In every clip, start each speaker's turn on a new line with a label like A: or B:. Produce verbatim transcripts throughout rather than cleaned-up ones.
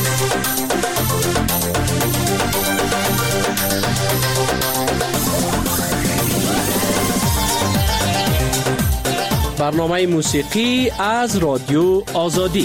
A: برنامه موسیقی از رادیو آزادی.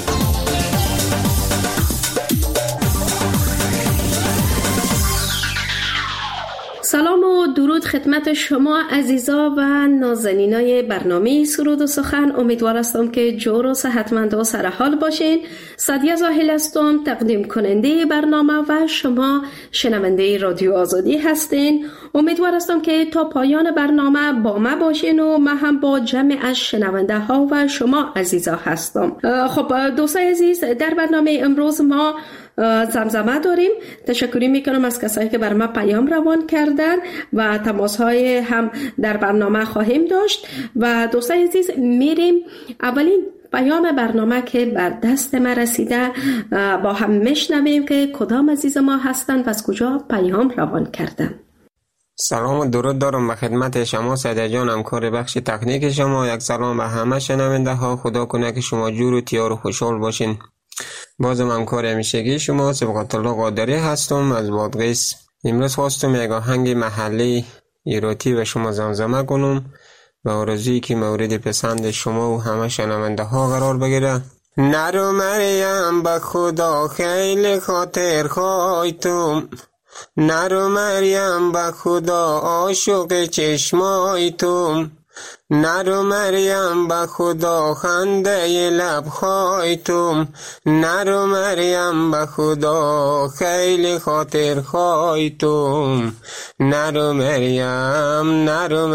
B: سلام و درود خدمت شما عزیزا و نازنینای برنامه سرود و سخن. امیدوار هستم که جور و صحتمند و سرحال باشین. سعدیه زاهل هستم، تقدیم کننده برنامه و شما شنونده رادیو آزادی هستین. امیدوار هستم که تا پایان برنامه با ما باشین و من هم با جمع از شنونده ها و شما عزیزا هستم. خب دوستای عزیز، در برنامه امروز ما زمزمه داریم. تشکری میکنم از کسایی که بر ما پیام روان کردن و تماس های هم در برنامه خواهیم داشت. و دوستای عزیز، میریم اولین پیام برنامه که بر دست ما رسیده با هم میشنویم که کدام عزیز ما هستن و از کجا پیام روان کردن.
C: سلام و درود دارم به خدمت شما سعدیه جان، همکار بخش تکنیک شما. یک سلام به همه شنونده ها. خدا کنه که شما جور و تیار و خوشحال باشین. بازم همکار همیشگی شما سبقت الله قادری هستم از بادغیس. امروز خواستم یک آهنگ محلی ایراتی به شما زمزمه کنم و آرزویی که مورد پسند شما و همه شنونده ها قرار بگیره. نرو مریم به خدا خیلی خاطر خواهیتم، نرو مریم به خدا عاشق چشمای تو، نرو مریم به خدا خنده لب‌های تو، نرو مریم به خدا خیلی خاطر خواهی تو، نرو مریم نرو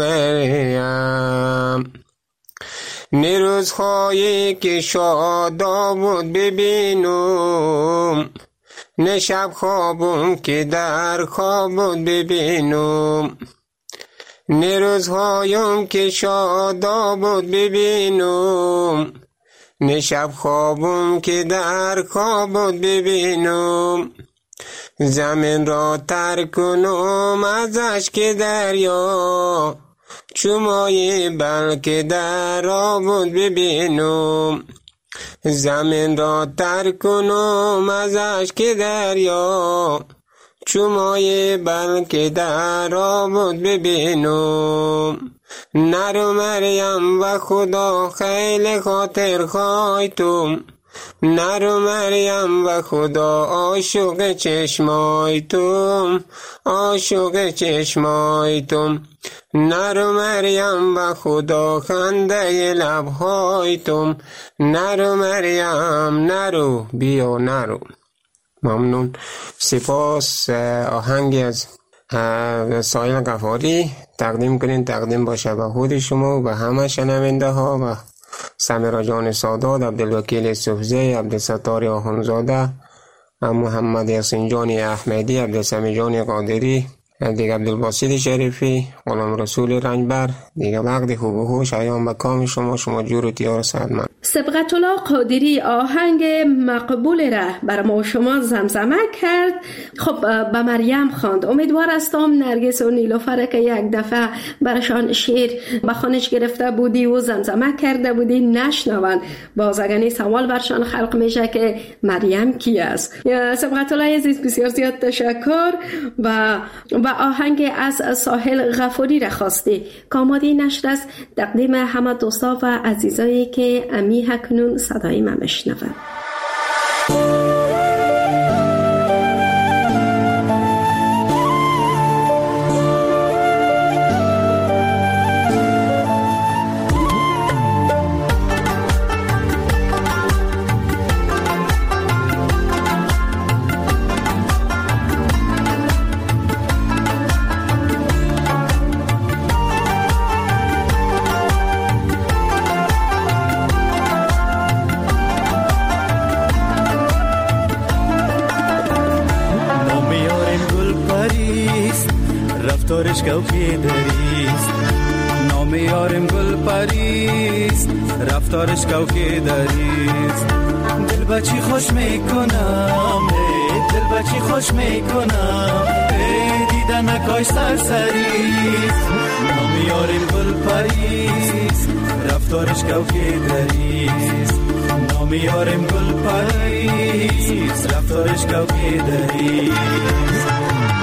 C: مریم. نیروز خواهی که شادا بود ببینم، نه شب خوابم که در خواب بود ببینم، نه روزهایم که شادا بود ببینم، نه شب خوابم که در خواب بود ببینم. زمین را ترک کنم از اشک دریا، چومای بلکه در آب بود ببینم. زمین را ترک کنم از اشک دریا، چومای بلکه در آبود ببینم. نرو مریم و خدا خیلی خاطر خواهی تو، نرو مریم و خدا عاشق چشمای تو، عاشق چشمای تو، نرو مریم و خدا خنده لبهای تو، نرو مریم نرو بیا نرو. ممنون. سپاس. آهنگی از سایل غفاری تقدیم کنین، تقدیم باشه به خود شما و به همه شنونده ها و سمیرا جان سادات، عبدالوکیل صوفزی، عبدالستار آخونزاده، محمد یاسین جان احمدی، عبدالسمی جان قادری، دیگه عبدالباسط شریفی، غلام رسول رنجبر. دیگه وقت خوب و خوش ایام به کام شما، شما جور و تیار سعدمند.
B: سبقت الله قادری آهنگ مقبول را بر ما شما زمزمه کرد. خب به مریم خواند. امیدوار هستم نرگس و نیلوفر که یک دفعه برشان شعر به خانش گرفته بودی و زمزمه کرده بودی نشنون. باز اگه سوال برشان خلق میشه که مریم کی است. سبقت الله عزیز بسیار زیاد تشکر. و و آهنگ از ساحل غفاری را خواستی. کامادی نشر است تقدیم همه دوستا و عزیزایی که امی هکنون صدای من بشنون.
D: رفتارش کوکی دریست، نام یارم گل پریست، رفتارش کوکی دریست. دل بچی خوش میکنم، دل بچی خوش میکنم، دیدن نکاش سرسریست. نام یارم گل پریست، رفتارش کوکی دریست، نام یارم گل پریست، رفتارش کوکی دریست.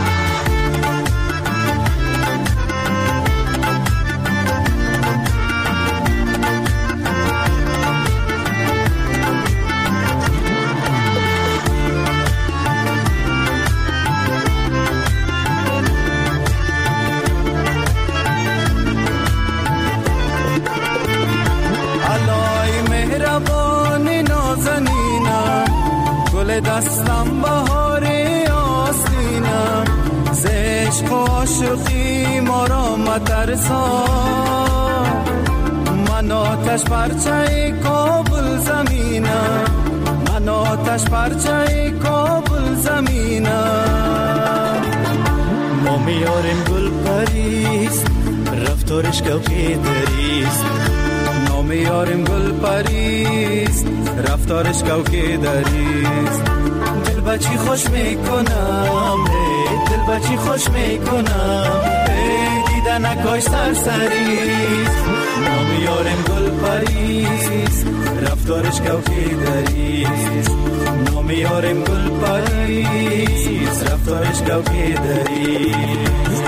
D: دستم بهار آستینم زشق و عاشقی ما را مترسان، من آتش پرچه کابل زمینم، من آتش پرچه کابل زمینم. ما میاریم گل پریست رفتارش کوکی دریست، نام یارم گل پریست رفتارش کوکی دریست. دل بچی خوش میکنم دل بچی خوش میکنم دیدن اکاش سرسریست. نام یارم گل پریست رفتارش کوکی دریست، نام یارم گل پریست رفتارش کوکی دریست.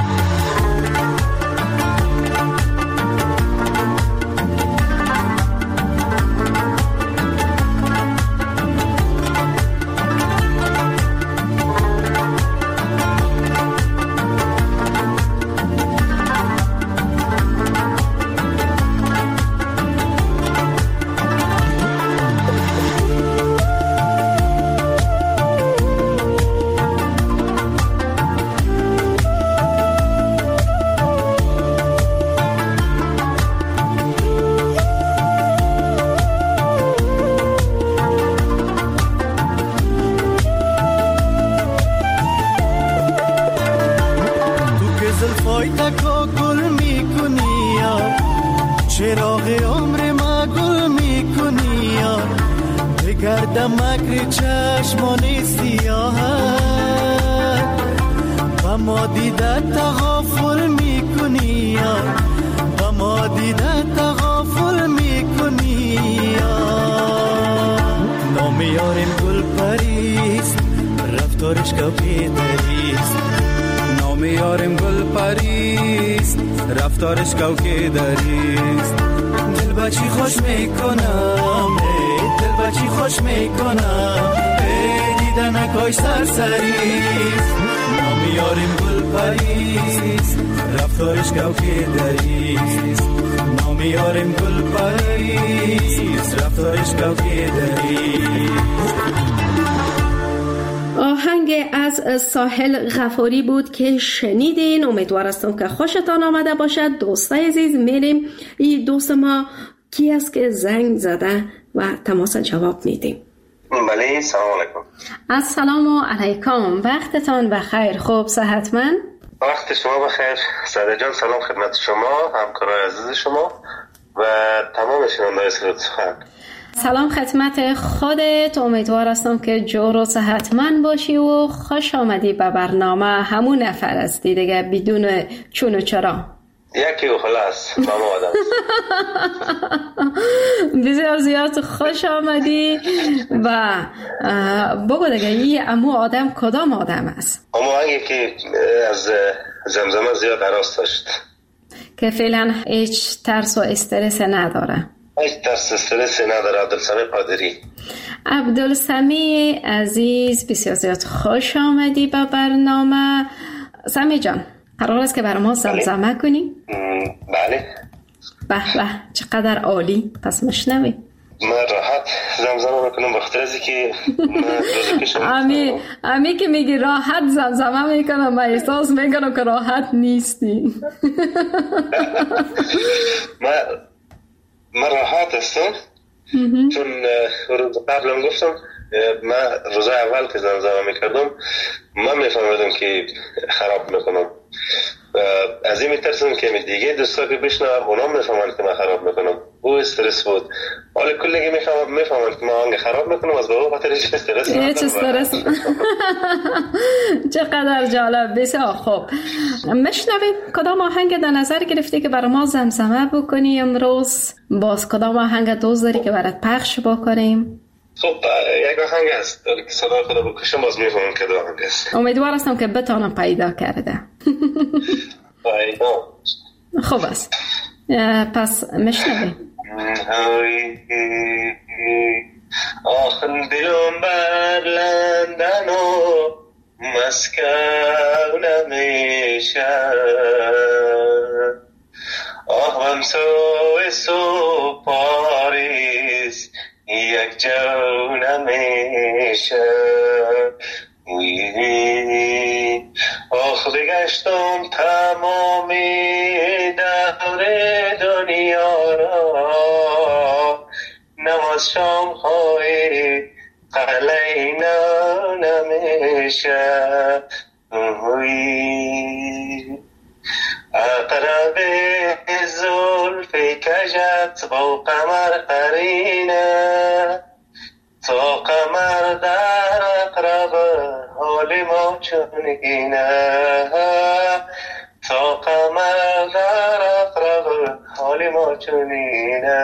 D: رفتارش کوکی دریست. دل بچی خوش میکنم دل بچی خوش میکنم دیدن اکاش سرسریست. نام یارم گل پریست رفتارش کوکی دریست، نام یارم گل پریست رفتارش کوکی دریست.
B: آهنگ از ساحل غفاری بود که شنیدین. امیدوار هستم که خوشتان آمده باشد. دوستای عزیز، میریم این دوست ما کی است که زنگ زده و تماس جواب میدیم.
E: بله، سلام علیکم.
B: السلام علیکم، وقتتان بخیر. خوب، صحتمند؟
E: وقت شما بخیر سعید جان. سلام خدمت شما، همکارای عزیز شما و تمام شنوندگان صدای سخن.
B: سلام خدمت خودت. امیدوار هستم که جور و صحتمند باشی و خوش آمدی به برنامه. همون نفر هستی دیگه، بدون چون و چرا.
E: یکی و خلاص با ما آدم.
B: بسیار زیاد خوش آمدی. و بگو دیگه این امو آدم کدام آدم است؟
E: امو آنگی که از زمزمه زیاد عراس داشت،
B: که فعلا هیچ ترس و استرس نداره.
E: هیچ ترس استرس نداره. عبدالسمی قادری.
B: عبدالسمی عزیز، بسیار زیاد خوش آمدی به برنامه. سمی جان، قرار است که برای ما زمزمه کنی؟
E: بله.
B: به به، چقدر عالی. پس مشنوی.
E: من راحت زمزمه میکنم بخاطر از اینکه
B: امی امی که میگی راحت زمزمه میکنم، من احساس میکنم که راحت نیستی.
E: من من راحت هستم چون روز قبلم گفتم من روز اول که زمزمه میکردم من میفهمیدم که خراب میکنم. از این میترسم که دیگه دوستا که بشنوم اونا میفهمند که من خراب میکنم. او استرس بود. حالا کلی که میفهمم میفهمند که من آهنگ خراب میکنم، از به خاطر هیچ استرس ندارم.
B: هیچ استرس. چقدر جالب. بسیار خوب. مشنویم کدام آهنگ در نظر گرفتی که برای ما زمزمه بکنی امروز؟ باز کدام آهنگ دوست داری که برات پخش بکنیم؟
E: خب یک آهنگ هست که صدا خدا بکشم باز میفهمم که دو آهنگ هست.
B: امیدوار هستم که بتانم پیدا کرده.
E: پیدا
B: خوب است. پس مشنویم.
E: آخن دلم بر لندن و مسکو نمیشه، آه ومسو سو پاریس یک جو نمیشه. آخ بگشتم تمامی دور دنیا را، نماز شام های قلینا نمیشه. اقرب زلف کجت با قمر قرینه، تا قمر در اقرب حال ما چونینه، تا قمر در اقرب حال ما چونینه.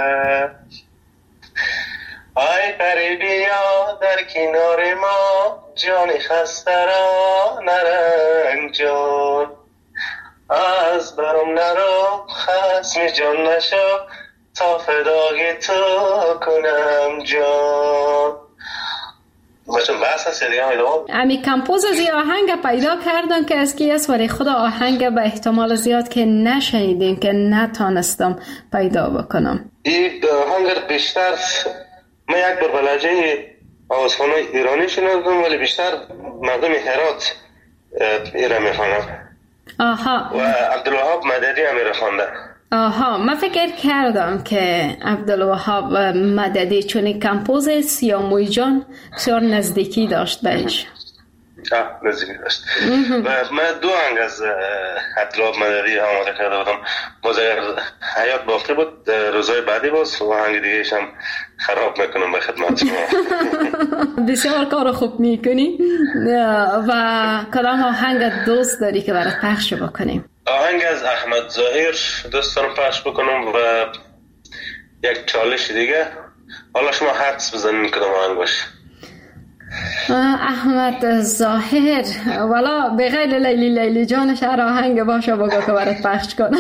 E: آی پری بیا در کنار ما، جان خسته را نرنجان، از برم نرو خسم جان نشو، تا فدای تو کنم جان. بچون بحث هست دیگه هم ایدوام
B: امی کمپوز از آهنگ پیدا کردن که از کی است، ولی خدا آهنگ به احتمال زیاد که نشنیدیم، که نتانستم پیدا بکنم.
E: این آهنگ بیشتر من یک بار بلجه آوازخانه ایرانی شنیدم، ولی بیشتر مردم هرات ایران میخوانم.
B: آها.
E: و عبدالوهاب مددی هم ایران خوانده.
B: آها، من فکر کردم که عبدالوهاب مددی، چون کمپوز سیاموی جان بسیار نزدیکی داشت بهش.
E: آه نزدیکی داشت. و من دو آهنگ از عبدالوهاب مددی آماده کرده بودم، باز حیات باقی بود، روزهای بعدی باز و آهنگ دیگهش هم خراب میکنم به خدمت شما.
B: بسیار کار خوب میکنی. و کدام آهنگ دوست داری که برای پخش بکنیم؟
E: آهنگ از احمد ظاهر دوست دارم پخش بکنم و یک چالش دیگه. حالا شما حدس بزنین کدام آهنگ باشه.
B: احمد ظاهر، والا بغیر لیلی لیلی جانش هر آهنگ باشه بگو که برات پخش کنم.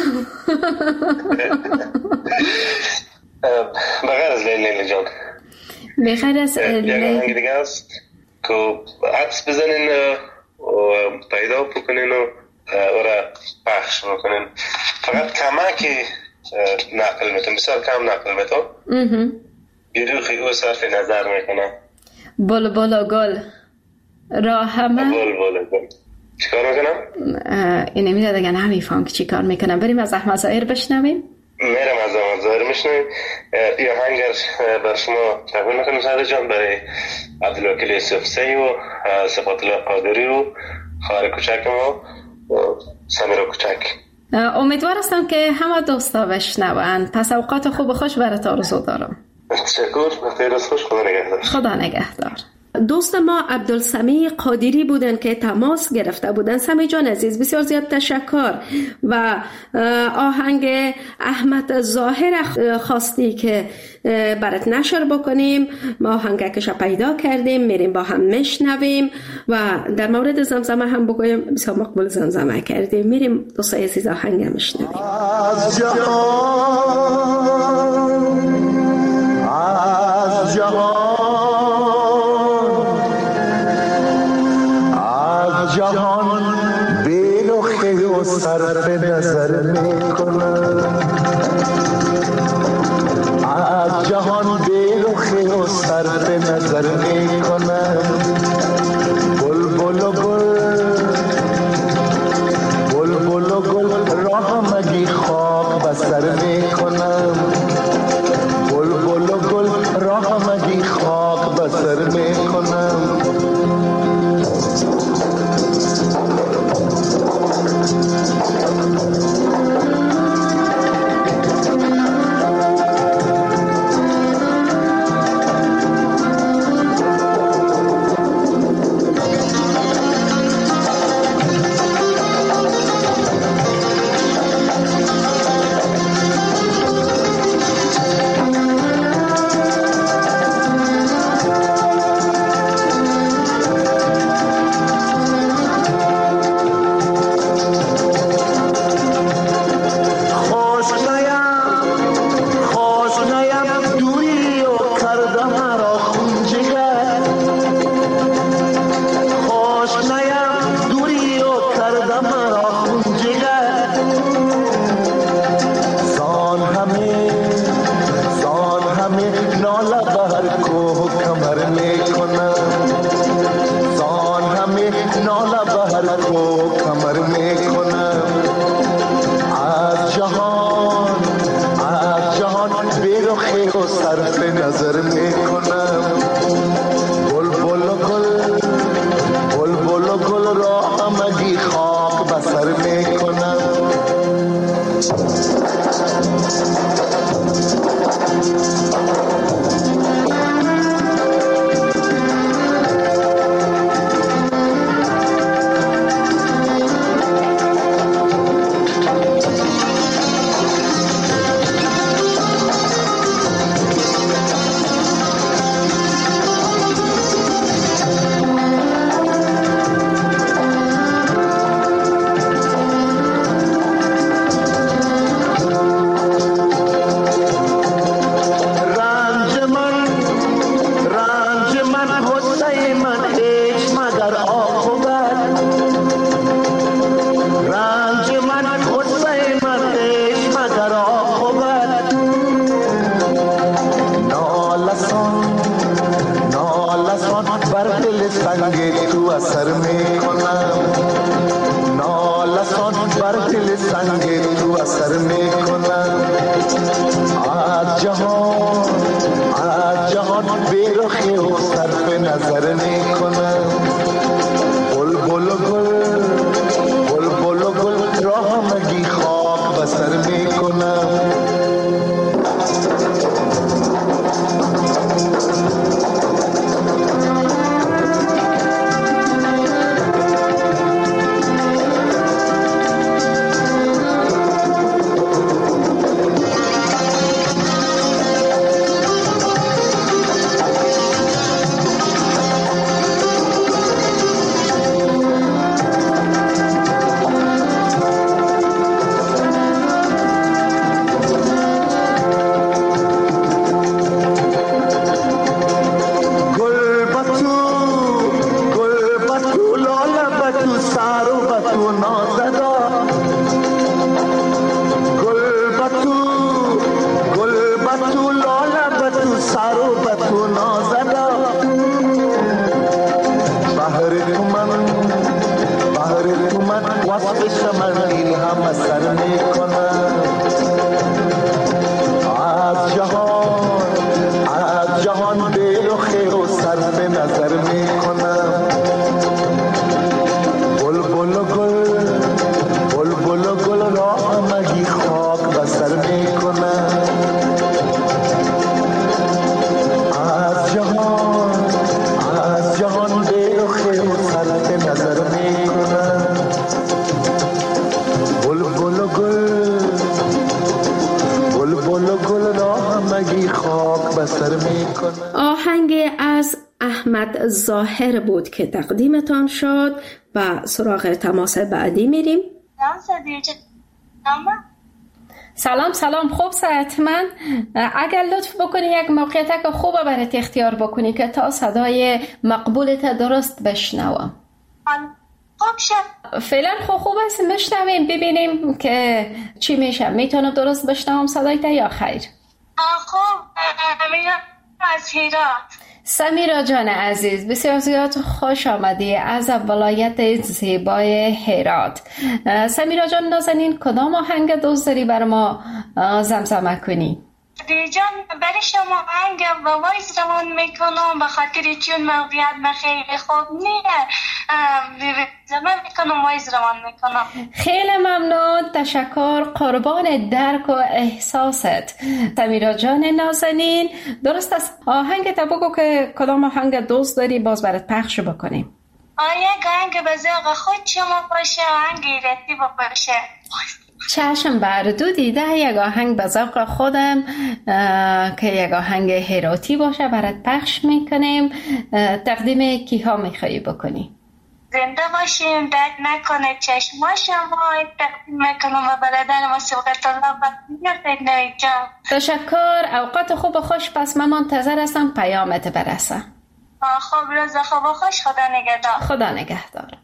E: بغیر از لیلی لیلی جان،
B: بغیر از
E: یک آهنگ دیگه است که حدس بزنین و پیدا بکنین و ورا پخش میکنین. فقط کمکی نقل میتون، بسیار کم نقل میتون، گروخی او صرف نظر میکنه.
B: بل بل گل راهمه
E: بل بل گل چی کار میکنم؟
B: اینه میده دیگه نمیفهم که چی کار میکنم. بریم از احمد ظاهر بشنویم.
E: میرم از احمد ظاهر میشنویم. این آهنگ بر شما تقدیم میکنم سعید جان، برای عبدالوکیل یوسفزئی و صفات الله قادری و خواهر کوچک ما سمیرا کوچک.
B: امیدوار هستم که همه دوستا بشنون. پس اوقات خوب و خوش برات آرزو دارم.
E: تشکر. وقتی روز خوش. خدا نگهدار.
B: خدا نگهدار.
F: دوست ما عبدالسمیع قادری بودن که تماس گرفته بودن. سمیع جان عزیز بسیار زیاد تشکر. و آهنگ احمد ظاهر خواستی که برات نشر بکنیم، ما آهنگکش پیدا کردیم، میریم با هم میشنویم و در مورد زمزمه هم بگویم بسیار مقبول زمزمه کردیم. میریم دوستای عزیز آهنگ میشنویم.
G: از جهان از جهان جهان بی‌لخی و صرف نظر میکنم، از جهان بی‌لخی و صرف نظر میکنم. بلبل و گل بلبل و گل راه مگی خاک بسر میکنم، بلبل و گل راه مگی خاک بسر میکنم. میکنم زان همه ناله به هر کو کمر میکنم از جهان از جهان بیرخی و صرف نظر میکنم بلبل و گل بلبل و گل را همگی خاک بسر میکنم
B: آهنگ از احمد ظاهر بود که تقدیمتان شد و سراغ تماس بعدی میریم. سلام سلام خوب صحتمند. اگر لطف بکنی یک موقعیت که خوبه برات اختیار بکنی که تا صدای مقبولت درست بشنوم.
F: خوب شد.
B: فعلا خوب خوب است بشنویم ببینیم که چی میشه. میتونم درست بشنوم صدایت یا خیر؟
F: خوب. سمیرا از هرات.
B: سمیرا جان عزیز بسیار زیاد خوش آمدی از ولایت زیبای هرات. سمیرا جان نازنین کدام آهنگ دوست داری بر ما زمزمه کنی؟
F: دیجان برای شما آهنگ و وایس روان میکنم به خاطر چون موقعیت من خیلی خوب نیه زمان میکنم وایس روان میکنم.
B: خیلی ممنون تشکر قربان درک و احساست سمیرا جان نازنین. درست است آهنگ تا بگو که کدام آهنگ دوست داری باز برات پخش بکنیم.
F: آیا آهنگ به ذوق خود شما باشه آهنگ ایرتی باشه.
B: چشم بردو دیده یک آهنگ به ذوق خودم که یک آهنگ هراتی باشه برات پخش میکنیم. تقدیم کیها میخوایی بکنی؟
F: زنده باشیم درد نکنه چشما شما تقدیم میکنم و برادر ما سبقت الله بخیر نوی جان.
B: تشکر اوقات خوب و خوش پس من منتظر هستم پیامت برسه.
F: خوب روز خوب و خوش خدا نگهدار.
B: خدا نگهدار.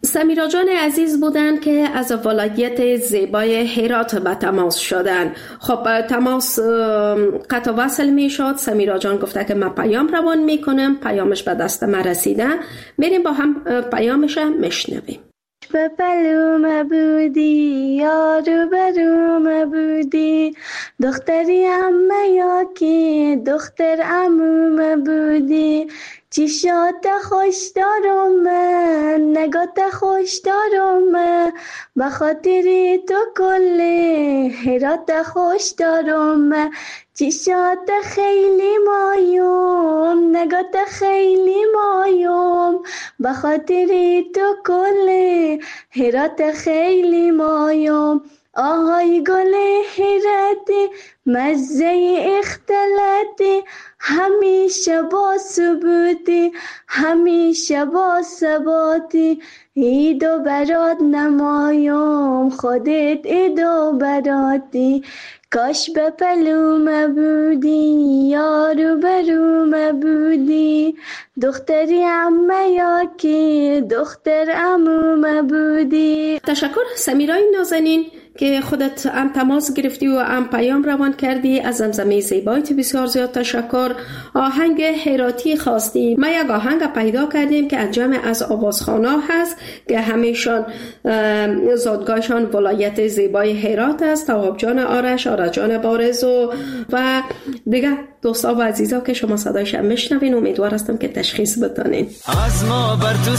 B: سمیرا جان عزیز بودند که از ولایت زیبای هرات به تماس شدند. خب تماس قطع وصل می شد. سمیرا جان گفته که من پیام روان می کنم، پیامش به دست من رسیده، میریم با هم پیامش میشنویم.
H: به پلوم بودی یارو بروم بودی، دختری عمه یا که دختر عموم بودی، چشات خوش دارم من، نگات خوش دارم من، بخاطری تو کل هرات خوش دارم من، چشات خیلی مایم، نگات خیلی مایم، بخاطری تو کل هرات خیلی مایم. آهای گل هراتی مزه اختلاتی، همیشه با ثبوتی همیشه با ثباتی، ایدو برات نمایم خودت ایدو براتی، کاش به پلوم بودی یارو بروم بودی، دختری عمه یا که دختر عموم بودی.
B: تشکر سمیرای نازنین که خودت هم تماس گرفتی و هم پیام روان کردی. از زمزمه زیبایت بسیار زیاد تشکر. آهنگ هراتی خواستی. ما یک آهنگ پیدا کردیم که انجام از آوازخوانا هست که همیشان زادگاهشان ولایت زیبای هرات است. تواب جان آرش، آرش جان بارز و, و دیگه دوستا و عزیزا که شما صدایش هم میشنوین، امیدوار هستم که تشخیص بتانین.
D: از ما بر تو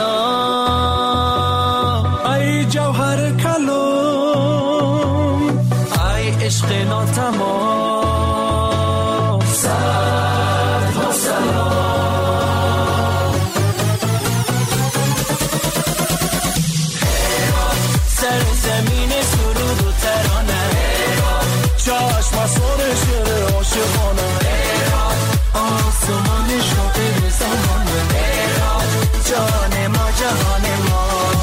D: سلام ای جوهر کلام، ای عشق ناتمام، صد و سلام. سر زمین سرود و ترانه، چشم سر شعر عاشقانه، آسمان شاعر زمانه، جان ما جهان ما،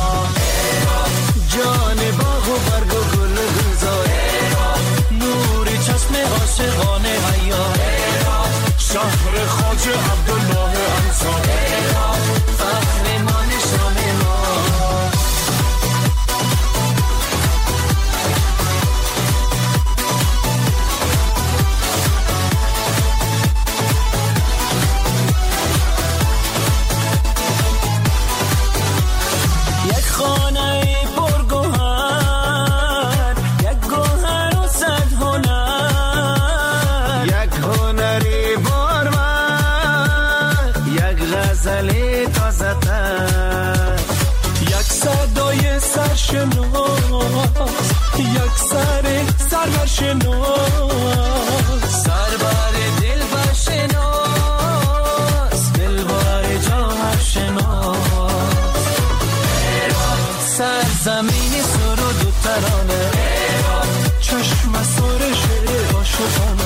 D: جان باغ و برگ و گل گلزار، نور چشم عاشقانه عیار، شهر خواجه عبدالله انصار، فخر ما نشان ما. یک خانه پرگوهر، یک گوهر و صد هنر، یک هنری بارور، یک غزل تازه تر، یک صدای سرشناس، یک سر سرور شناس، سربر دل بر شناس، دل بر جاهر شناس، سرزمین سرود و ترانه، چشم سر شعر عاشقانه،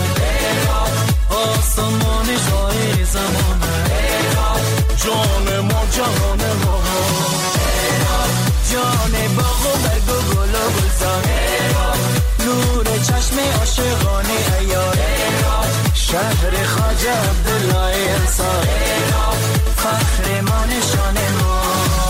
D: آسمان شاعر زمانه، جان ما جهان ما، جان باغ و برگ و گل و گلزار، نور چشم عاشقانه عیار، شهر خواجه عبدالله انصار، فخر ما نشان ما.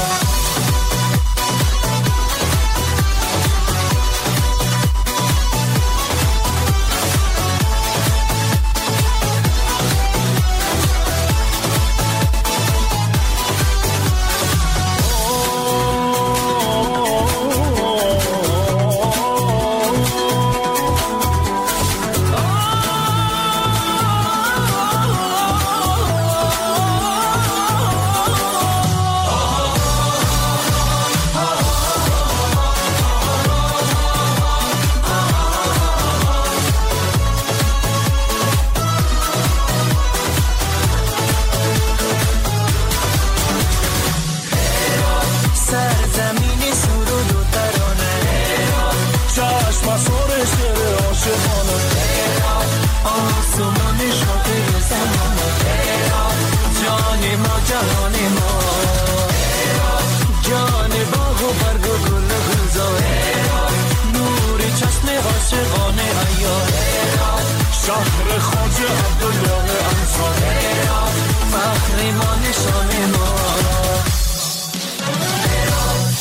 D: شهر خواجه عبدالله انصار، فخر ما نشان ما.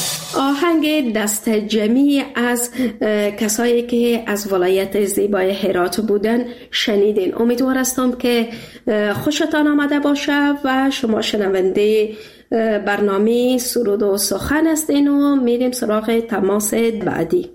B: دست جمعی از کسایی که از ولایت زیبای هرات بودن شنیدین. امیدوار هستم که خوشتان آمده باشه و شما شنونده برنامه سرود و سخن هستین و میریم سراغ تماس بعدی.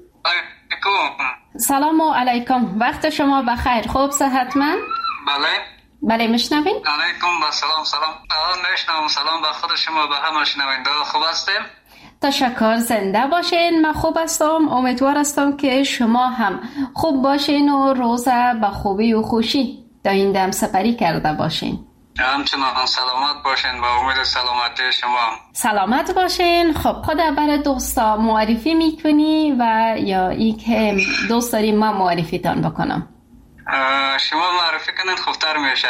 F: سلام علیکم، وقت شما بخیر. خوب صحتمند؟
I: بله
F: بله میشنوین؟
I: علیکم با سلام سلام. آه میشنوم. سلام به خود شما به همه شنونده. خوب هستیم؟
F: تشکر، زنده باشین. من خوب هستم. امیدوار هستم که شما هم خوب باشین و روزه به خوبی و خوشی تا این دم سپری کرده باشین.
I: همچنان سلامت باشین. با امید سلامتی شما.
F: سلامت باشین. خب خود برای دوستا معرفی میکنی و یا ای که دوست داری ما معرفی تان بکنم؟
I: شما معرفی کنین خوبتر میشه.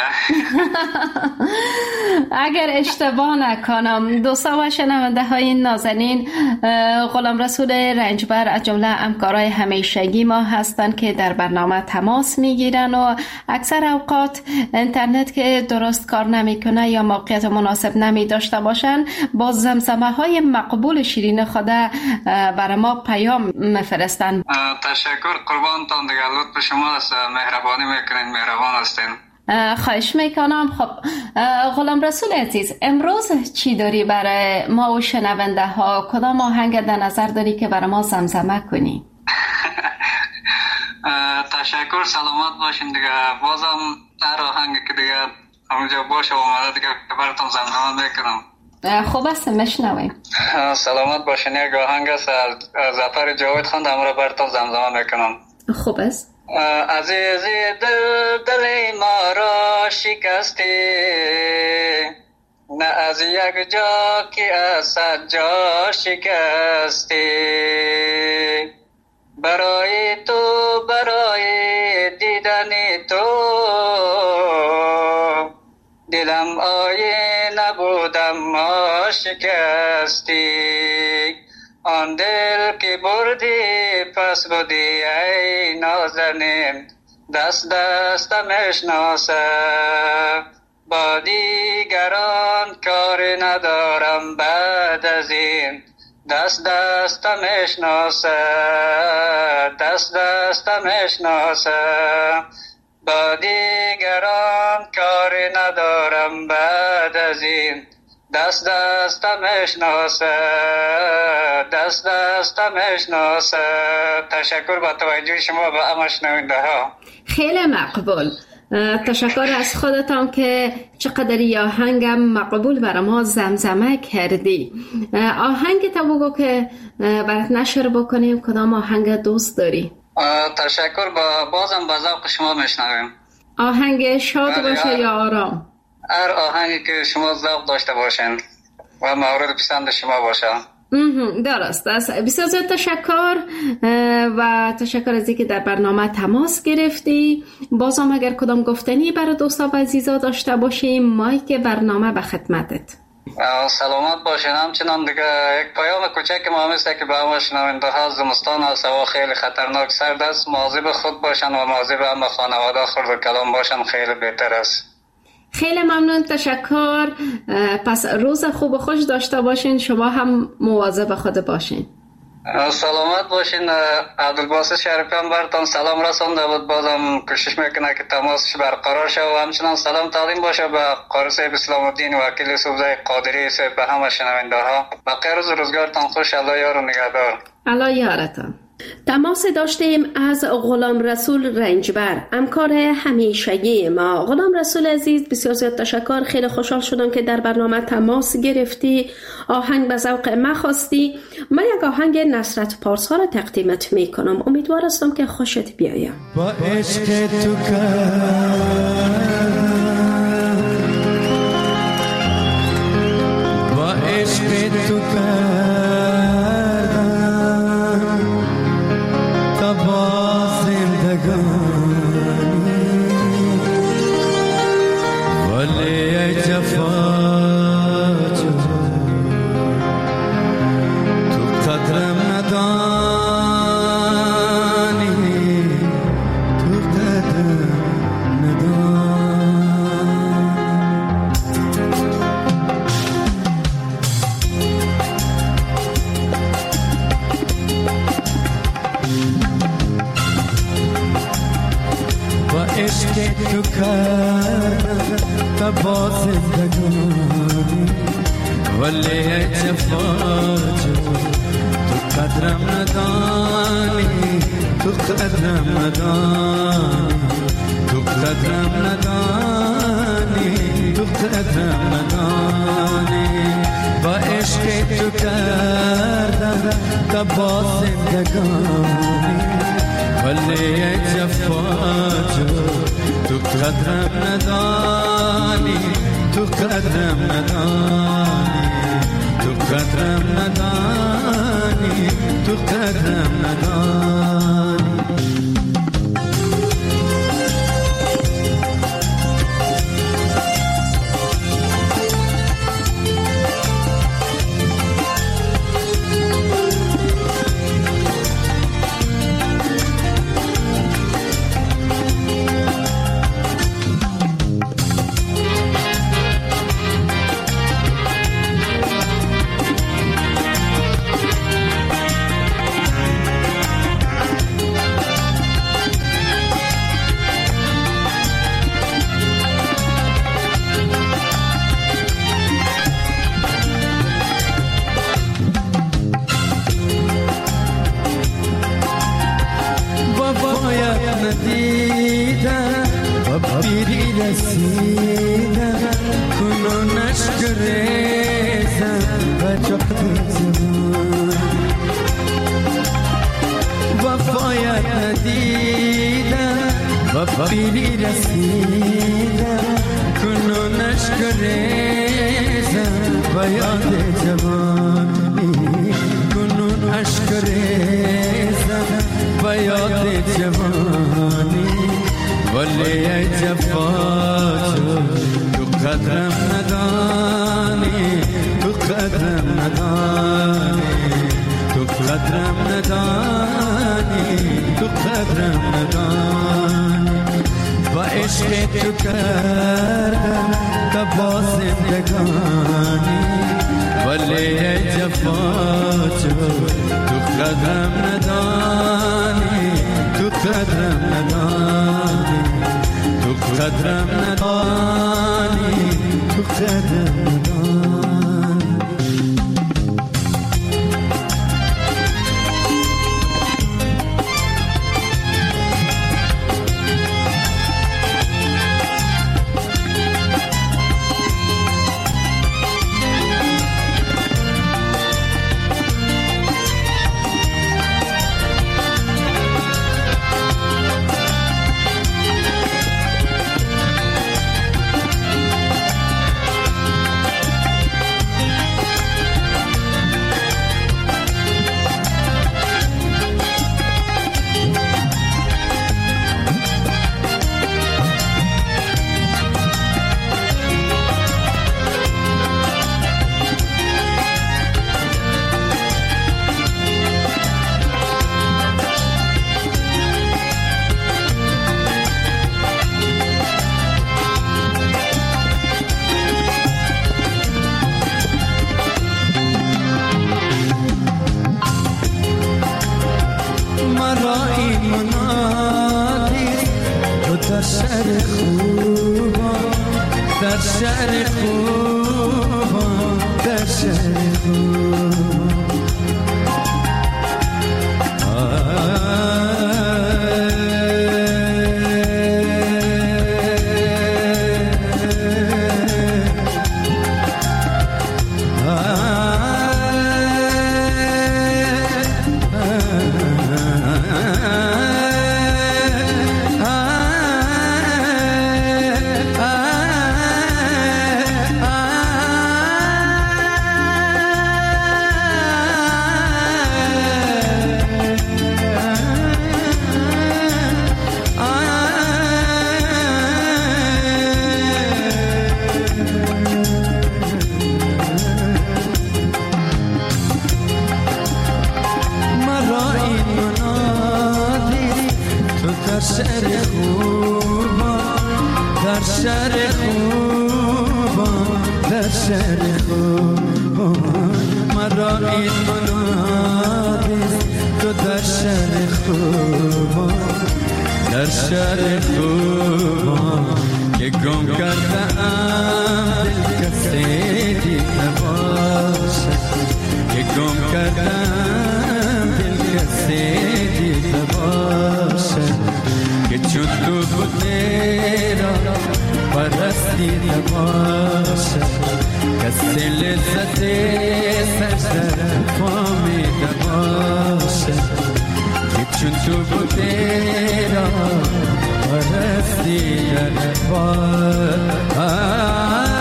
F: اگر اشتباه نکنم دوستا و شنونده های نازنین، غلام رسول رنجبر از جمله همکارای همیشگی ما هستند که در برنامه تماس میگیرن و اکثر اوقات اینترنت که درست کار نمیکنه یا موقعیت مناسب نمی داشته باشن با زمزمه های مقبول شیرین خود برای ما پیام میفرستن.
I: تشکر قربانتان دیگه، لطف شما است. مهربانی میکنین، مهربان هستین.
F: خواهش میکنم. خب غلام رسول عزیز، امروز چی داری برای ما و شنونده ها؟ کدام آهنگ در نظر داری که برای ما زمزمه کنی؟
I: تشکر، سلامت باشین دیگه. بازم هر آهنگی که دیگه همونجا باشه اومده دیگه براتون زمزمه میکنم.
F: خوب است، مشنویم.
I: سلامت باشین. یک آهنگ است ظفر جاوید خواند، امروز براتون زمزمه میکنم.
F: خوب است.
I: عزیزی دل دل ما را شکستی، نه از یک جا که از صد جا شکستی. برای تو برای دیدن تو دلم آیه نبودم ما شکستی. آن دل که بردی پس بودی ای نازنین، دست دست میشناسه با دیگران کاری ندارم بعد از این. دست دست میشناسه دست دست میشناسه با دیگران کاری ندارم بعد از این. دست دست میشناسه دست دست میشناسه. تشکر با توجه شما به همه شنونده ها.
F: خیلی مقبول. تشکر از خودتان که چقدر آهنگم مقبول برای ما زمزمه کردی. آهنگ تا بگو که برات نشر بکنیم. کدام آهنگ دوست داری؟
I: تشکر، با بازم با ذوق شما میشنویم.
F: آهنگ شاد باشه یا آرام؟
I: هر آهنگی که شما ذوق داشته باشین و مورد پسند شما باشه.
F: درست است. بسیار زیاد تشکر و تشکر از اینکه در برنامه تماس گرفتی. بازم اگر کدام گفتنی برای دوستا و عزیزا داشته باشیم، مایک برنامه به خدمتت.
I: سلامت باشین. همچنان دیگه یک پیام کوچک ما هست که به همه شنونده ها زمستان هست، هوا خیلی خطرناک سرد است. مواظب خود باشن و مواظب همه خانواده خرد و کلام باشن، خیلی بهتر است.
F: خیلی ممنون، تشکر. پس روز خوب و خوش داشته باشین. شما هم مواظب خود باشین.
I: سلامت باشین. عبدالباسط شریفیان براتون سلام رسونده بود. بازم کوشش میکنه که تماسش برقرار شه و همچنان سلام تقدیم باشه به قاری صاحب اسلام الدین وکیل صوبه قادری صاحب، به همه شنونده ها. بقیه روز روزگارتان خوش. الله یار و نگهدار.
F: الله یارتان.
B: تماس داشتیم از غلام رسول رنجبر، همکار همیشگی ما. غلام رسول عزیز، بسیار زیاد تشکر. خیلی خوشحال شدم که در برنامه تماس گرفتی، آهنگ به ذوق ما خواستی. من یک آهنگ نصرت پارسا را تقدیمت میکنم. امیدوار هستم که خوشت بیاید.
D: با عشق تو با عشق تو
J: تو کردم تا با زندگانی ولی ای جفاجو تو قدرم ندانی تو قدرم ندانی تو قدرم ندانی تو قدرم ندانی با عشق تو کردم تا با زندگانی ولی ای جفاجو تو قدرم ندانی تو قدرم ندانی تو قدرم ندانی تو قدرم ندانی در شهر خوبان گم کردم دل کسی دیده باشد، که گم کردم دل کسی دیده باشد، که چون تو بوده را پرستیده باشد، کسی لذت سرسر فامیده باشد، که چون تو بوده را پرستیده باشد.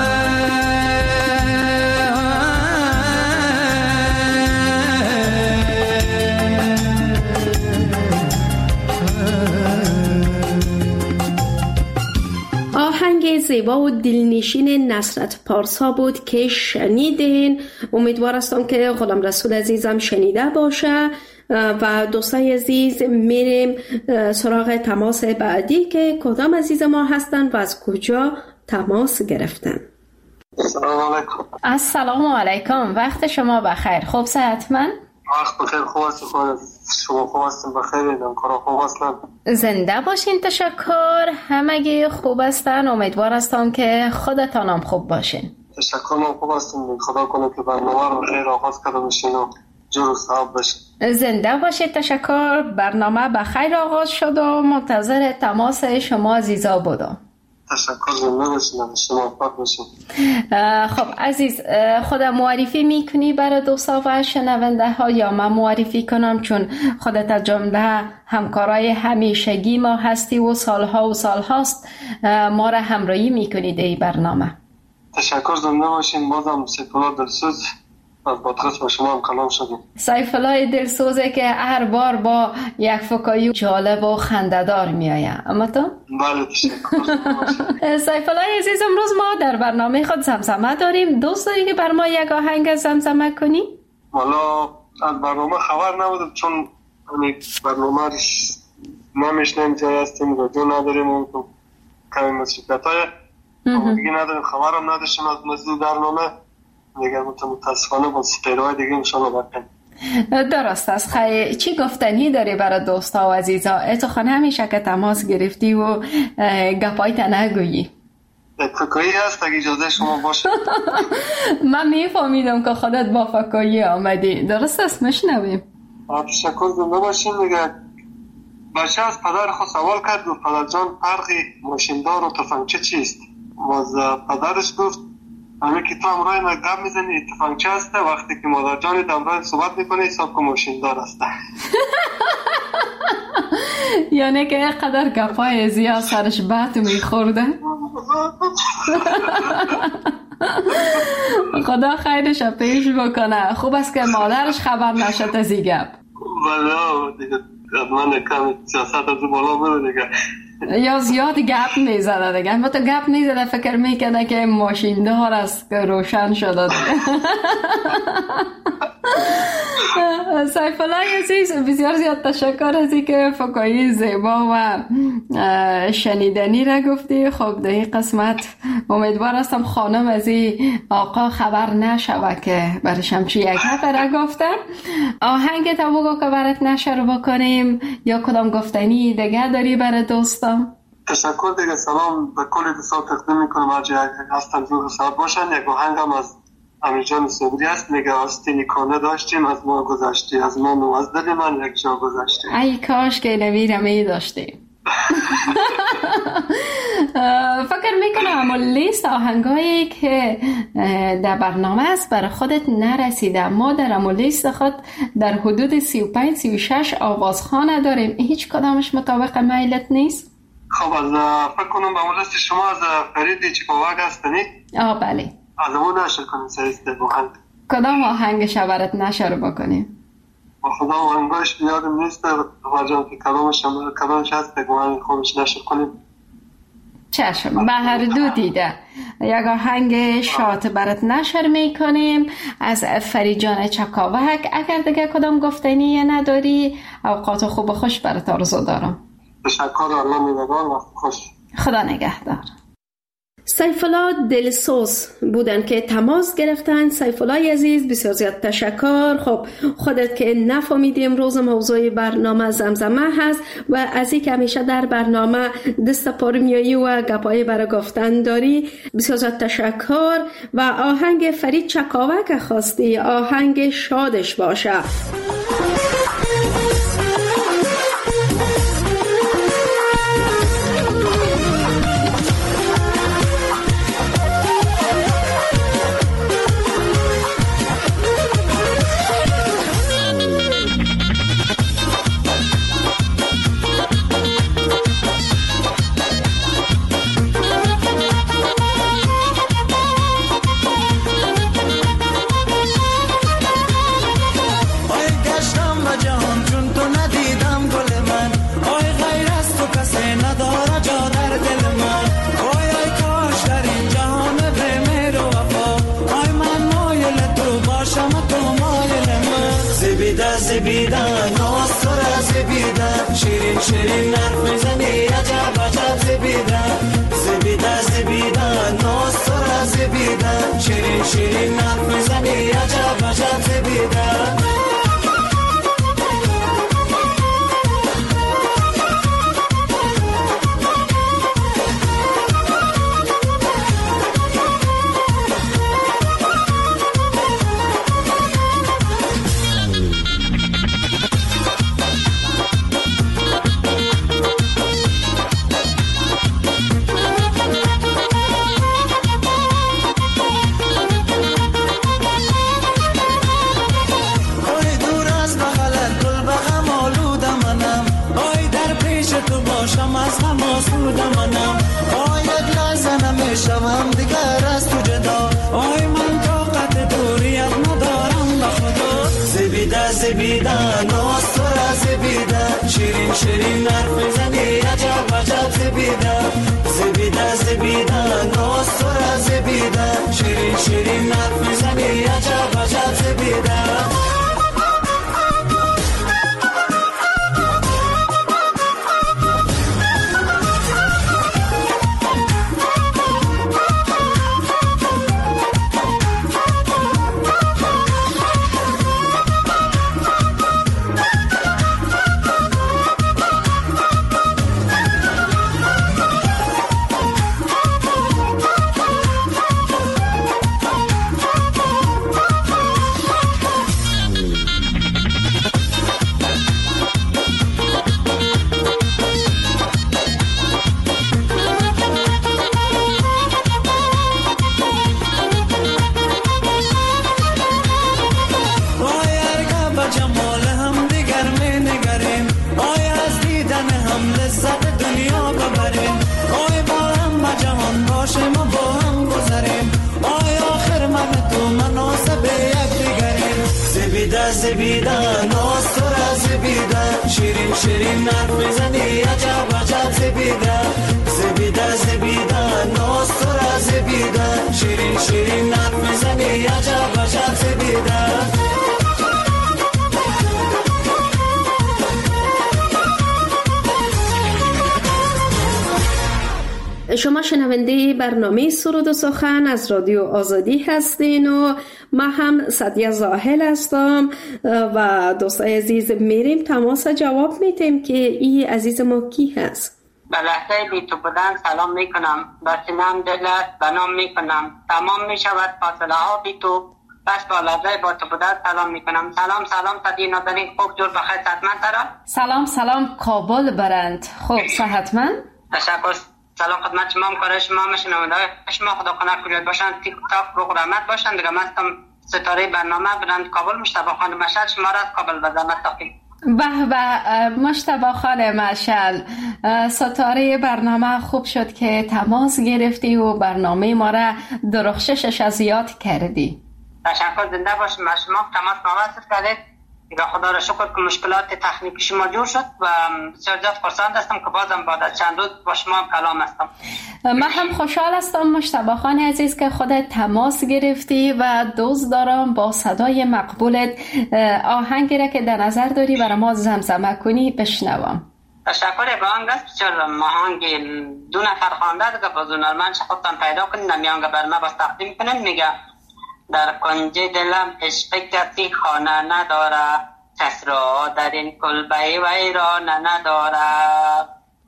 B: آهنگ زیبا و دلنشین نصرت پارسا بود که شنیدین. امیدوار هستم که غلام رسول عزیزم شنیده باشه و دوستای عزیز میریم سراغ تماس بعدی که کدام عزیز ما هستن و از کجا تماس گرفتن.
E: سلام علیکم.
B: السلام علیکم، وقت شما بخیر. خوب صحتمند؟
E: وقت بخیر. خوب هستم. شما خوب هستم؟ بخیر. ایدم کارا خوب هستم.
B: زنده باشین. تشکر. همگی خوب هستن. امیدوار هستم که خودتان هم خوب باشین.
E: تشکر. من خوب هستم. خدا کنه که برنامه رو خیر آغاز کرده باشین و جور و صحاب باشین.
B: زنده باشید. تشکر. برنامه بخیر آغاز شد و منتظر تماس شما عزیزا بودم.
E: تشکر. زنده باشین. شما پاک باشین.
B: خب عزیز، خودت معرفی میکنی برای دوستا و شنونده ها یا من معرفی کنم؟ چون خودت از جمله همکارای همیشگی ما هستی و سالها و سال هاست ما را همراهی میکنی در این برنامه.
E: تشکر. زنده باشین. بازم سیفالله دلسوز از بادغیس با شما هم کلام شدیم.
B: سیفالله دلسوزه که هر بار با یک فکایی جالب و خنده‌دار میآید. اما تو؟
E: بله تشکر.
B: سیفالله عزیز، امروز ما در برنامه خود زمزمه داریم. دوست داری که بر ما یک آهنگ از زمزمه کنی؟
E: والا از برنامه خبر نبودم چون برنامه ریش نمیشنیم، جای هستیم رادیو نداریم و کمی مصروفیت های دیگه نداریم، خبرم نداشتیم از موضوع برنامه دیگه. متاسفانه با سپیرهای دیگه انشاءالله بکنیم.
B: درست است. خیلی چی گفتنی داری برای دوستا و عزیزا؟ اتو خان همیشه که تماس گرفتی و گپایت نگویی.
E: فکایی هست اگه اجازه شما باشه.
B: من میفهمیدم که خودت با فکایی آمدی. درست است؟ مشنویم.
E: تشکر. زنده باشین. دیگه بچه از پدر خود سوال کرد و پدر جان فرقی ماشیندار و تفنگچه چیست؟ و از پدرش گفت همه که تو امرای ما گپ میزنی تفنگچه هسته، وقتی که مادر جانت امرای صحبت میکنه حساب که ماشیندار هسته.
B: یعنی که قدر گپای زیاد سرش بط میخورده. خدا خیرش پیش بکنه. خوب است که مادرش خبر نشد از این گپ.
E: بله دیگه من کم سیاست از بالا بره دیگه.
B: یا زیاد گپ میزده دیگه. اما تو گپ میزده فکر میکنه که ماشیندار است که روشن شده دیگه. سیفالله عزیز، بسیار زیاد تشکر از اینکه فکایی زیبا و شنیدنی را گفتی. خب در این قسمت امیدوار هستم خانم از این آقا خبر نشوه که برشم چی یک حفه را گفتم. آهنگ تا بگو که برات نشر بکنیم یا کدام گفتنی دیگه داری برای دوستم؟
E: تشکر دیگه. سلام به کل دوستان تقدیم میکنم. هرچی هستن زور ساعت باشن. یک آهنگ هم از امیر جان صبری است. میگه آستینی کانه داشتیم از ما گذشتی، از من و از دل من یک جا گذشتی.
B: ای کاش که نویرم ای داشتیم. فکر میکنم اما لیست آهنگایی که در برنامه است برای خودت نرسیده. ما در اما لیست خود در حدود سی و پنج سی و شش آوازخانه داریم. هیچ کدامش مطابق میلت نیست.
E: خب از فکر کنم به مجلس شما از فریدی چیپاوک هستنی؟
B: آه بله.
E: از اون نشر کنیم سریسته آهنگ.
B: کدام آهنگش برات نشر بکنیم؟
E: با خدا آهنگاش بیادم نیست برجام که کلامش کلامش هست بگو آهنگ خودش نشر کنیم.
B: چشم. به هر دو دیده یک آهنگ شات برات نشر میکنیم از فرید جان چکاوک. اگر دیگه کدام گفتنی نداری اوقات خوب و خوش برات آرزو دارم.
E: تشکر. الله نگهدار. وقت خوش.
B: خدا نگهدار. سیف الله دلسوز بودن که تماس گرفتن. سیف الله عزیز بسیار زیاد تشکر. خب خودت که نفهمیدی امروز موضوع برنامه زمزمه هست و از این که همیشه در برنامه دست پر میایی و گپای برای گفتن داری، بسیار زیاد تشکر. و آهنگ فرید چکاوک خواستی، آهنگ شادش باشه.
D: زبیدن ناصر زبیدن شیرین شیرین حرف میزنی عجب عجب زبیدن زبیدن زبیدن ناصر زبیدن شیرین شیرین حرف میزنی عجب عجب زبیدن شوم دیگر از تو جدا آی من طاقت دوریت ندارم به خدا زبیده زبیده ناصر زبیده شیرین شیرین حرف میزنی عجب عجب زبیده زبیده زبیده ناصر زبیده شیرین شیرین حرف میزنی عجب عجب زبیده زبیده ناصر زبیده شیرین شیرین حرف میزنی عجب عجب زبیده زبیده زبیده ناصر زبیده شیرین شیرین حرف میزنی عجب عجب زبیده
B: شما شنونده برنامه سرود و سخن از رادیو آزادی هستین و ما هم سعدیه زاهل هستم و دوستای عزیز میریم تماس جواب میتیم که این عزیز ما کی هست.
K: به لحظه بی تو بودن سلام میکنم، به سینم دلت بنام میکنم، تمام میشود فاصله ها بی تو، بس با لحظه با تو بودن سلام میکنم. سلام سلام سعدی نازنین، خوب جور بخیر صحتمند ترا.
B: سلام سلام کابل برند، خوب صحتمند.
K: تشکر. سلام خدمت شما، همکارای شما، شنونده شما، خدا کنه کلیت باشن، تیک تاک رو رحمت باشن. دیگه مستم ستاره برنامه برند کابل مصطفی خان مشعل شما را از کابل به زحمت تاقیم.
B: به به مصطفی خان مشعل، ستاره برنامه خوب شد که تماس گرفتی و برنامه ما را درخششش از یاد کردی.
K: تشکر، زنده باشیم. شما تماس موثق کردید. دیگه خدا را شکر که مشکلات تکنیکی شما جور شد و بسیار زیاد خرسند هستم که بازم بعد از چند روز با شما کلام هستم.
B: من هم خوشحال هستم مصطفی خان عزیز که خودت تماس گرفتی و دوست دارم با صدای مقبولت آهنگی را که در نظر داری برای ما زمزمه کنی بشنوم.
K: تشکر به آنگه است بسیار ماهنگ دو نفر خوانده دیگه با زونالمنش خودتان پیدا کنید نمیانگه بر ما باز تقدیم کنید. میگه در کنج دلم عشق کسی خانه نداره، کس را در این کلبه ویران نداره،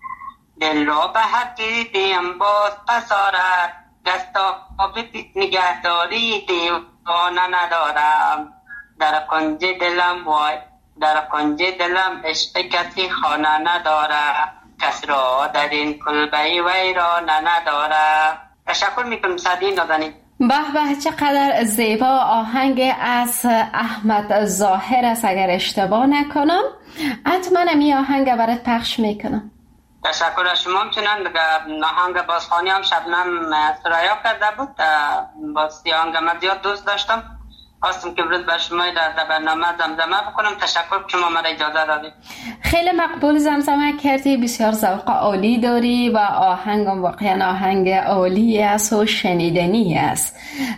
K: دل را به حقی دیم باز پساره، دستا به نگهداری دیوانه ندارم. در کنج دلم وای در کنج دلم عشق کسی خانه نداره، کس را در این کلبه ویران نداره. تشکر میکنم سعدی نازنین.
B: به به چقدر زیبا آهنگ از احمد ظاهر است اگر اشتباه نکنم. حتما این آهنگ برات پخش میکنم.
K: تشکر از شما. همچنان دیگه آهنگ بازخوانی هم شبنم سرایا کرده بود. باز آهنگ من زیاد دوست داشتم، خواستم که برد بر شما در برنامه زمزمه بکنم. تشکر که شما مرا اجازه دادید.
B: خیلی مقبول زمزمه کردی، بسیار ذوق عالی داری و آهنگم واقعا آهنگ عالی است و شنیدنی است.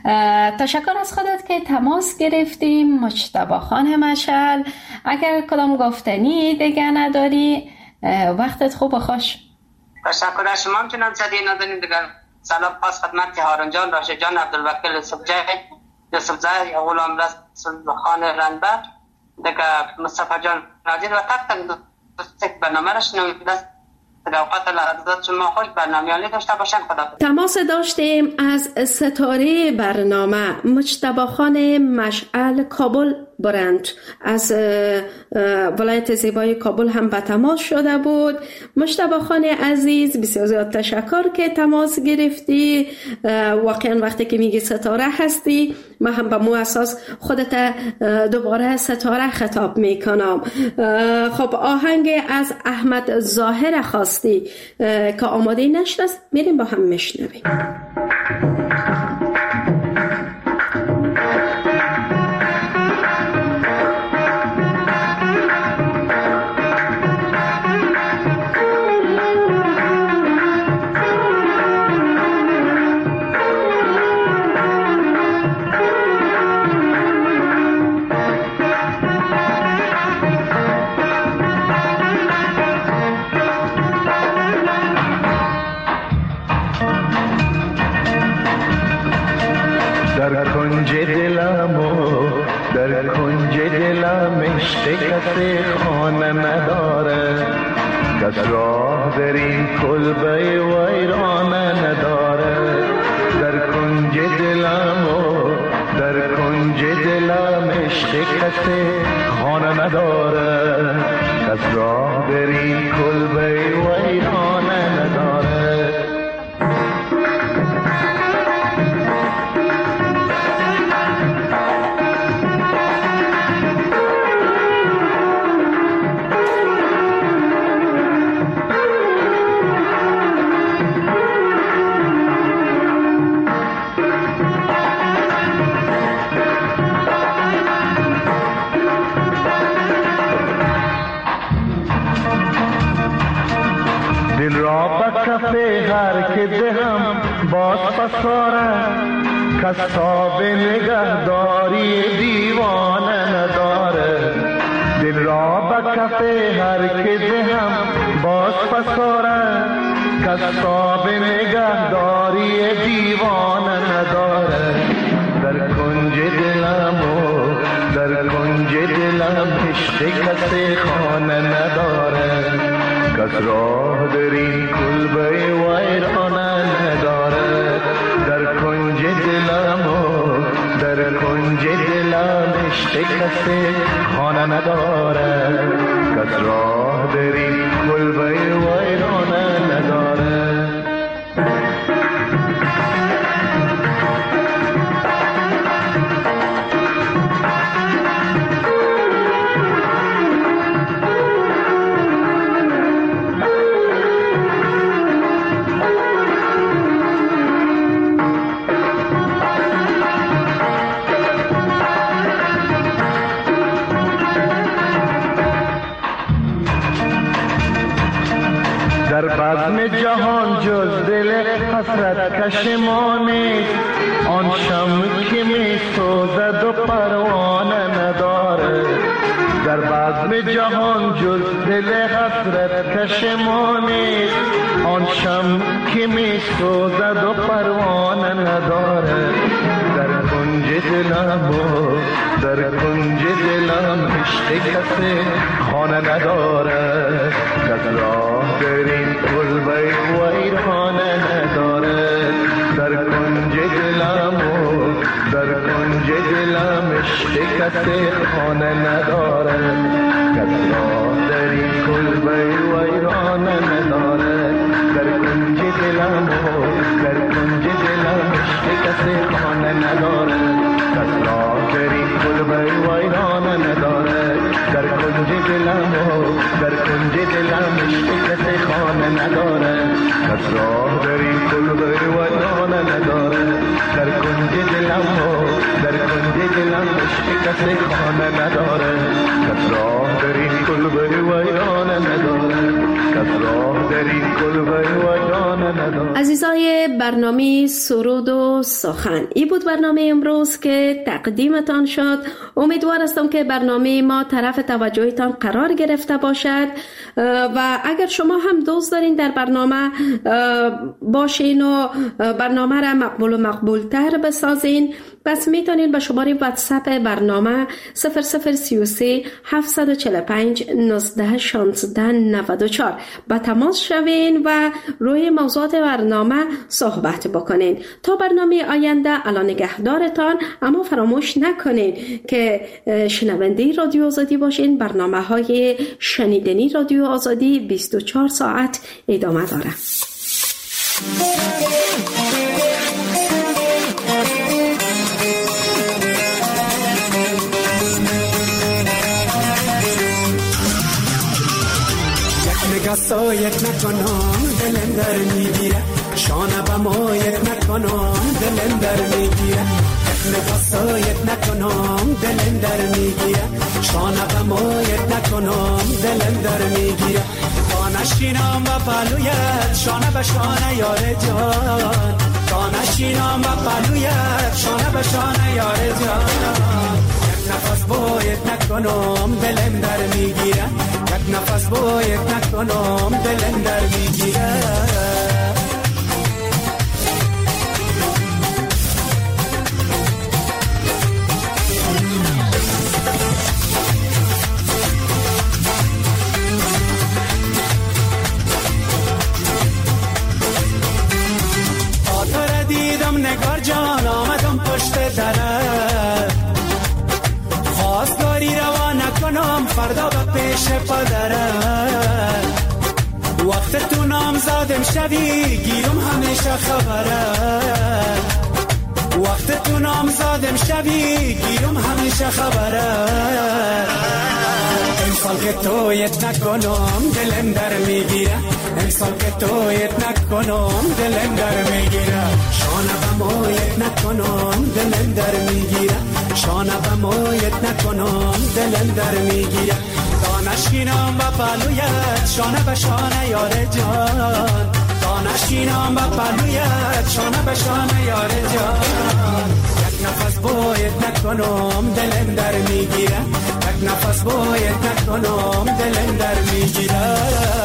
B: تشکر از خودت که تماس گرفتیم. مجتبی خان مشعل، اگر کدام گفتنی دیگه نداری وقتت خوب و خوش.
K: تشکر از شما. همچنان سعدی نازنین دیگه سلام خاص خدمت هارون جان، راشد جان، عبدالوکیل یوسفزای یوسف زای، غلام رسول خان رنبر، دیگه مصطفی جان ناظر و تک تک دوست برنامه را شنوید. دست دیگه اوقات لحظات شما خوش برنامه عالی داشته باشن. خدا.
B: تماس داشتیم از ستاره برنامه مجتبی خان مشعل کابل برند، از ولایت زیبای کابل هم به تماس شده بود. مجتبی خان عزیز بسیار زیاد تشکر که تماس گرفتی. واقعا وقتی که میگی ستاره هستی من هم به مو اساس خودت دوباره ستاره خطاب میکنم. خب آهنگ از احمد ظاهر خواستی که آماده نشد است، میریم با هم میشنویم.
G: در کنج دلم و در کنج دلم عشق کسی خانه نداره، کس راه در این کلبه ویرانه نداره. در کنج دلم و در کنج دلم عشق کسی خانه نداره، کس راه در این کلبه ویرانه نداره. دل را به کف هر که دهم باز پساره، کس تاب نگهداری دیوانه نداره. دل را به کف هر که دهم باز پساره، کس تاب نگهداری دیوانه نداره. در کنج دلم و در کنج دلم عشق کسی خانه نداره، کس راه در این کلبه ویرانه نداره. در کنج دلم و در کنج دلم عشق کسی خانه نداره، کس راه در این کلبه ویرانه نداره. در بزم جهان جز دل حسرت کش ما نیست، آن شمع که می سوزد و پروانه نداره. در بزم جهان جز دل حسرت کش ما نیست، آن شم که می سوزد و پروانه نداره. در کنج دلم و در کنج دلم عشق کسی خانه نداره. کس راه در این کلبه ویرانه نداره. در کنج دلم و در کنج دلم عشق کسی خانه نداره. کس راه در این کلبه ویرانه نداره. در کنج دلم و در کنج دلم عشق کسی خانه نداره. کس راه در این کلبه ویرانه نداره. در کنج دلم و در کنج دلم عشق کسی خانه نداره. کس راه در این کلبه ویرانه نداره. در کنج دلم و در کنج دلم عشق کسی خانه نداره. کس راه در این کلبه ویرانه نداره. کس راه در این کلبه ویرانه نداره.
B: عزیزای برنامه سرود و سخن، این بود برنامه امروز که تقدیمتان شد. امیدوار هستم که برنامه ما طرف توجهتان قرار گرفته باشد و اگر شما هم دوست دارین در برنامه باشین و برنامه را مقبول و مقبول تر بسازین، پس میتونین به شماره واتساپ برنامه صفر صفر سی و سه هفت چهار پنج نوزده شانزده نود و چهار با تماس شوین و روی موضوعات برنامه صحبت بکنین. تا برنامه آینده الان نگهدارتان، اما فراموش نکنین که شنونده رادیو آزادی باشین. برنامه های شنیدنی رادیو آزادی بیست و چهار ساعت ادامه داره.
L: سایت نکنم دلم در میگیره، شانه با مایت نکنم دلم در میگیره. نفس سایت نکنم دلم در میگیره، شانه با مایت نکنم دلم در میگیره. تا نشینم با پلویت شانه به شانه یار جان، تا نشینم با پلویت شانه به شانه یار جان. نفس باید نکنم دلم در میگیره، یک نفس باید نکنم دلم در میگیره. آتر دیدم نگار جان آمدم پشت درت، خواستگاری روا نکنم فردا به پیش پدرت. وقت تو نامزادم شوی گیرم همیشه خبرت، وقت تو نامزادم شوی گیرم همیشه خبرت. امسال که تویت نکنم دلم در میگیره، امسال که تویت نکنم دلم در میگیره. شانه با مایت نکنم دلم در میگیره، شانه با مایت نکنم دلم در میگیره. تا نشینم با پلویت شانه به شانه یار جان، تا نشینم با پلویت شانه به شانه یار جان. یک نفس باید نکنم دلم در میگیره، یک نفس باید نکنم دلم در میگیره.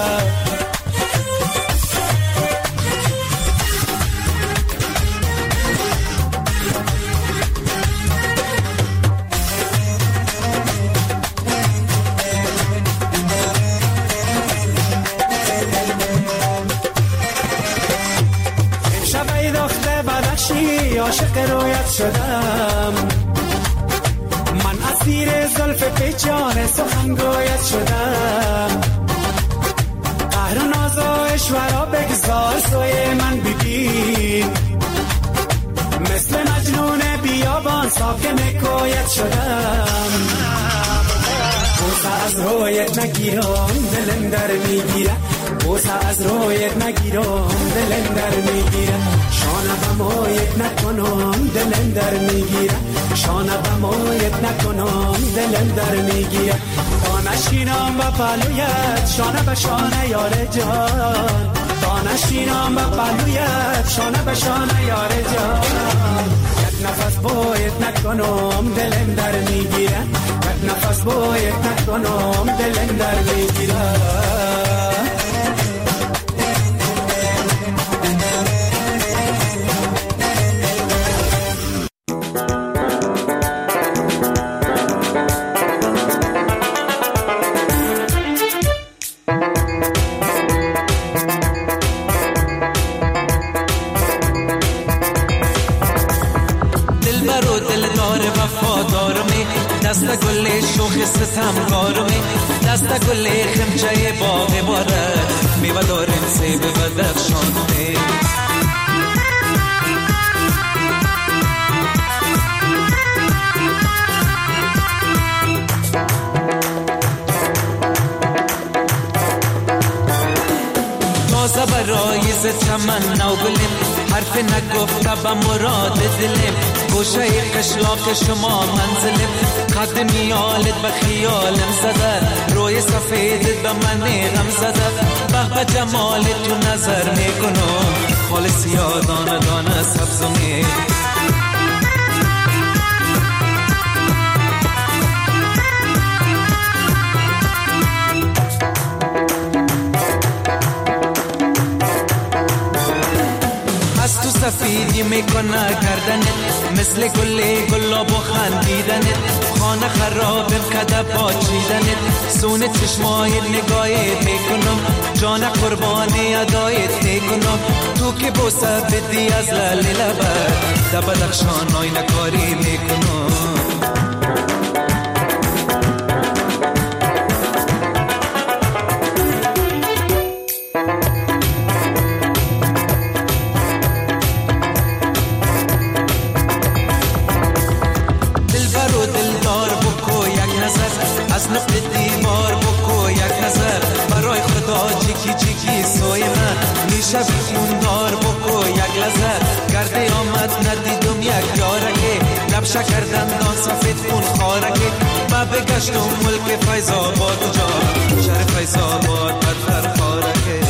L: عاشق رویت شدم، من اسیر زلف پیچان سخنگویت شدم. قهر و ناز و اشورا بگذار سوی من بگیر، مثل مجنون بیابان ساکن کویت شدم. بوسه از رویت نگیرم دلم در میگیره، بوسه از رویت نگیرم دلم در میگیره. شانه با مایت نکنم دلم در میگیره، شانه با مایت نکنم دلم در میگیره. تا نشینم با پلویت شانه به شانه یار جان، تا نشینم با پلویت شانه به شانه یار جان. یک نفس باید نکنم دلم در میگیره، یک نفس باید نکنم کنم دلم در بگیره
M: دست گل شوخ ستمگارمی دست گل خمچه باغ باره میوه داریم سیب و درخشانه تازه برای ز چمن نو گلیم حرف نگفته به مراد دلیم گوشه قشلاق شما منزلیم قد میالت به خیالم زده روی سفید به من غم زده بغ به جمالت تو نظر میکنم خالص یادانه دانه سبزمی سفیدی میکنه گردنت مثل گل گلاب و خندیدنت خانه خرابم کده پاچیدنت سون چشمای نگاهت میکنم جان قربانی ادایت میکنم تو که بوسه بدی از لال لبت در بدخشان آینه کاری میکنم از نفت دیوار بکو یک نظر برای خدا چیکی چیکی سوی من میشه بیخوندار بکو یک لحظه گرده آمد ندیدم یک یارکه لب شکردن دان سفید خون خارکه و بگشتم ملک فیضاباد جا شهر فیضاباد بدفر خارکه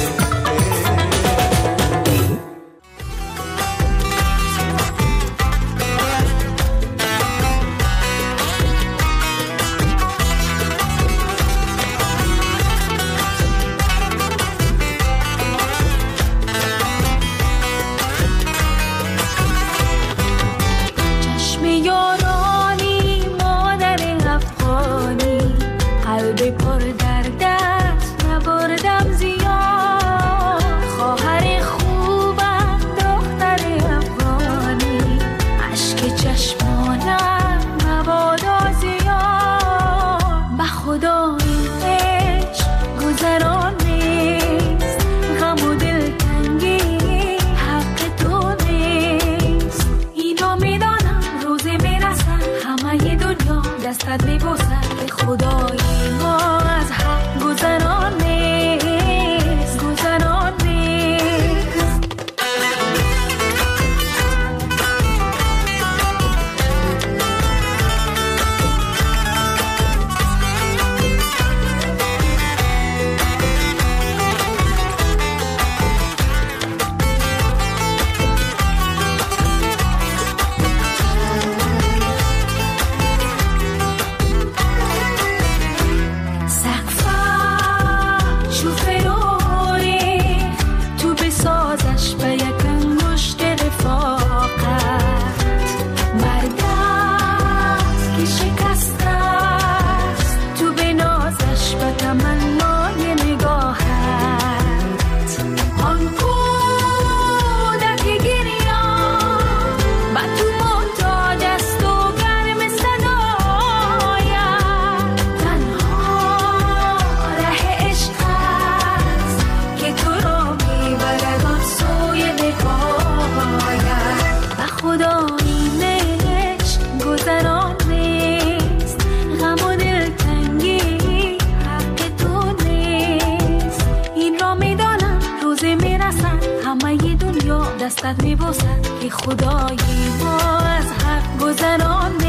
N: دستت میبوسم که خدایی ما از حق گذران نیست گذران نیست دستت میبوسم که خدایی ما از حق گذران